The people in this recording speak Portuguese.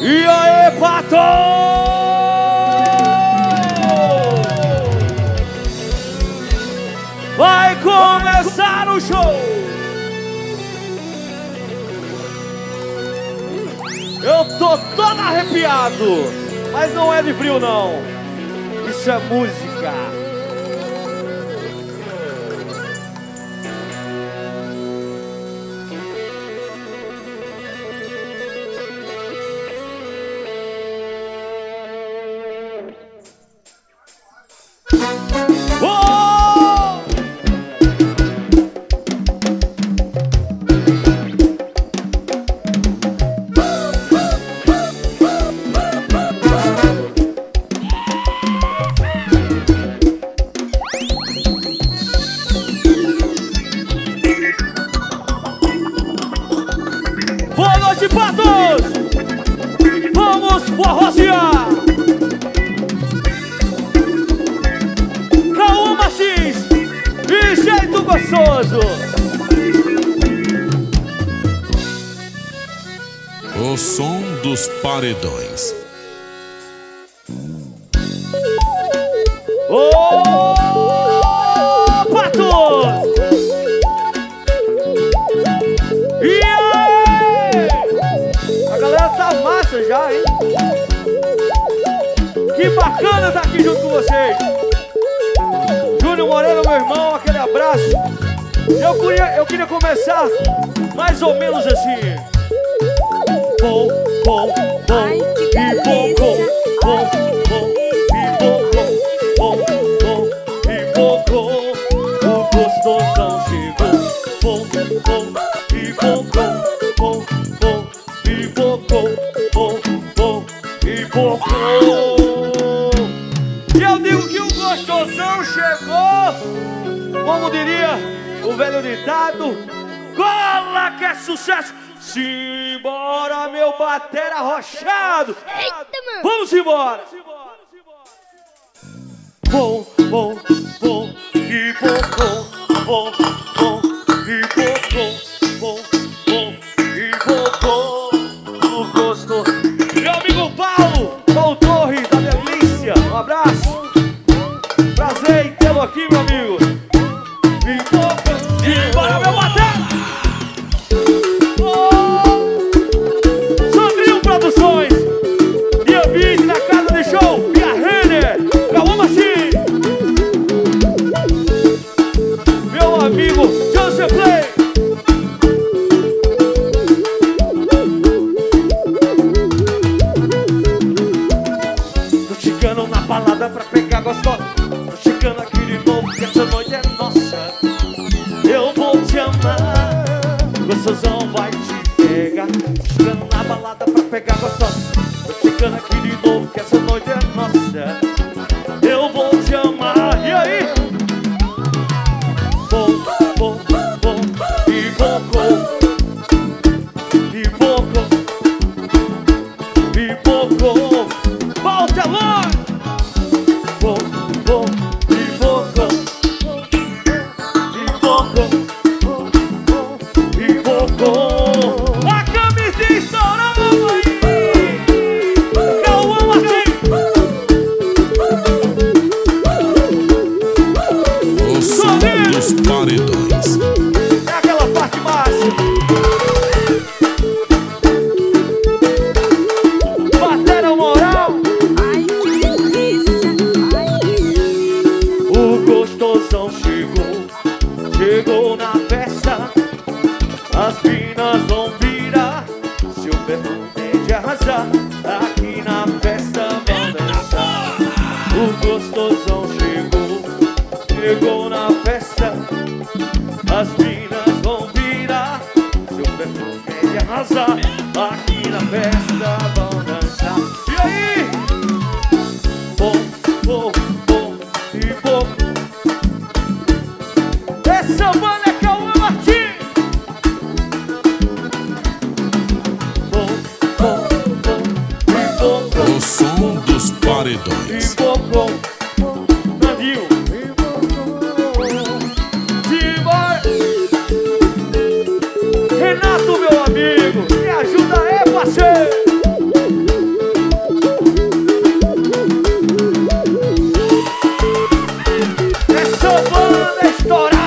E aí, Pato! Vai começar o show! Eu tô todo arrepiado, mas não é de frio não. Isso é música. Boa noite, Patos! Vamos forrosear! Cauã Martins e jeito gostoso! O som dos paredões. Ô, Patos! E aí? A galera tá massa já, hein? Que bacana estar aqui junto com vocês. Júnior Moreno, meu irmão, aquele abraço. Eu queria começar mais ou menos assim. Bom, bom, bom, Ai, que e bom, bom, bom, bom, e bom, bom, bom, bom, e bom, bom. O gostosão chegou. Bom, bom, e bom, bom, bom, bom, e bom, bom, bom, bom, e bom, bom. E eu digo que o gostosão chegou, como diria o velho ditado, cola que é sucesso. Simbora, meu batera arrochado. Eita, mano. Vamos embora. Bom, bom, bom, e bom, bom, bom, bom, e bom, bom, bom, e bom, bom, o gosto. Meu amigo Paulo Torres da Delícia, um abraço. Prazer em tê-lo aqui, meu amigo. E bora, meu batera. Produções, dia 20 na casa de show, Pia Renner, Cauã Martins, meu amigo Joseph Play. Tô chegando na balada pra pegar gostosa. Tô chegando aqui de novo que essa noite é nossa. Eu vou te amar, gostosão vai te pegar. Tô chegando na balada pra pegar gostosa. Tô chegando aqui de novo que essa noite é nossa. Eu vou te amar. E aí? Bom, bom, bom, e bom, e bom, e bom, Baltelão. Bom, bom, e bom, e bom, e bom. A camisinha estourando aí. Cauã Martins. O som dos paredões. É aquela parte máxima. Batera moral. Ai, que delícia. Ai, que delícia. O gostosão chegou na festa. As minas vão virar. Seu perfume é de arrasar. Aqui na festa vão dançar. O gostosão chegou na festa. As minas vão virar. Seu perfume é de arrasar. Aqui na festa vão dançar. E aí? Bom, bom, bom e bom. Essa banda é Cauã Martins. Bom, bom, bom e bom, bom. O som dos paredões. E bom, bom. Nandinho. Simbora. Renato, meu amigo, me ajuda aí, parceiro. estourar.